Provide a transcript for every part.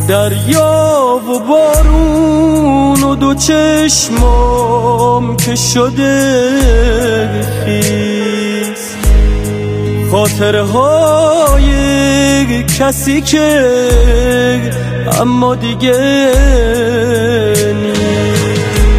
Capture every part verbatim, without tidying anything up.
دریا و بارون و دو چشمام که شده خیز، خاطره های کسی که اما دیگه نیست.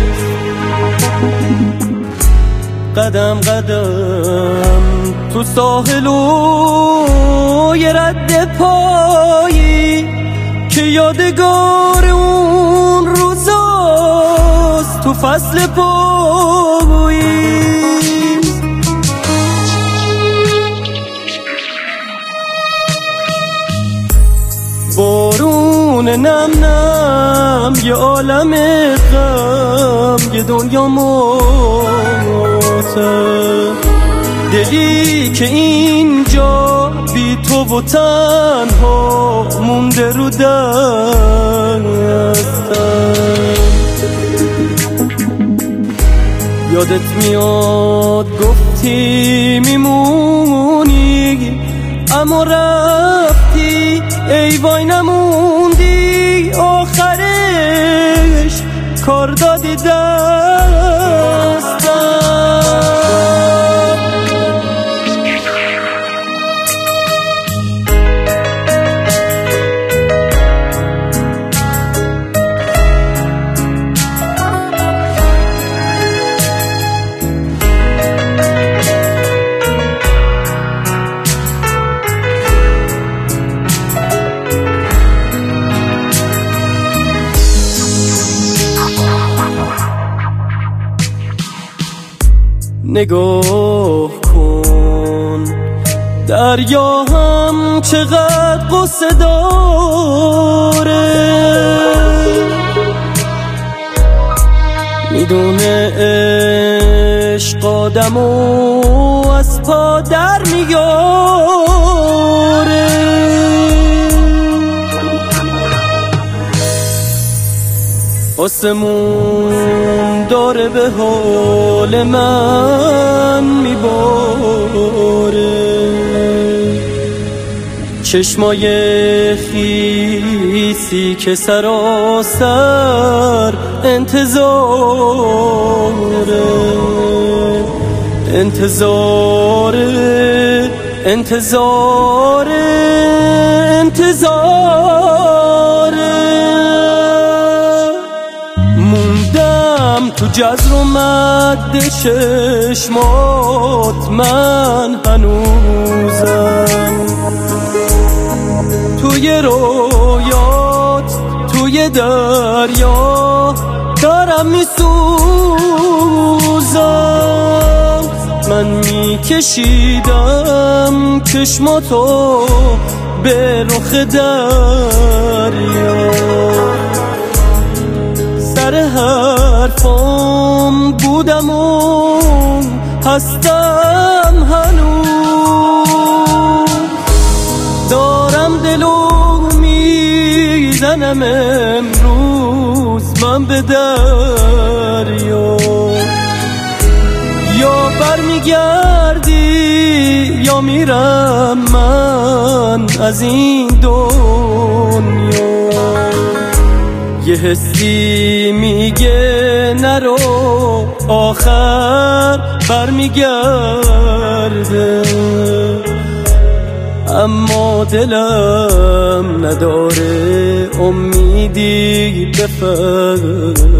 قدم قدم تو ساحل و یه رد پایی که یادگار اون روزاست تو فصل پاییز. بارون نم نم یه عالم غم، یه دنیا ماته، دلی که اینجا بی تو و تنها مونده رو دستم. یادت میاد گفتی میمونی اما رفتی، ای وای نموندی آخرش کار دادی دستم. نگاه کن دریا هم چقدر قصه داره، میدونه عشق آدمو از پا در میاره. آسمون داره به حال من میباره، چشمای خیسی که سراسر انتظاره، انتظاره انتظاره انتظاره. موندم تو جزر و مد چشمات، من هنوزم توی رویات، توی دریا دارم میسوزم. من میکشیدم چشماتو به رخ دریا، سر حرفام بودم و هستم هنوز، دارم دلو میزنم امروز من به دریا. یا برمیگردی یا میرم من از این دنیا. یه حسی میگه نرو آخر برمیگرده، اما دلم نداره امیدی به فردا.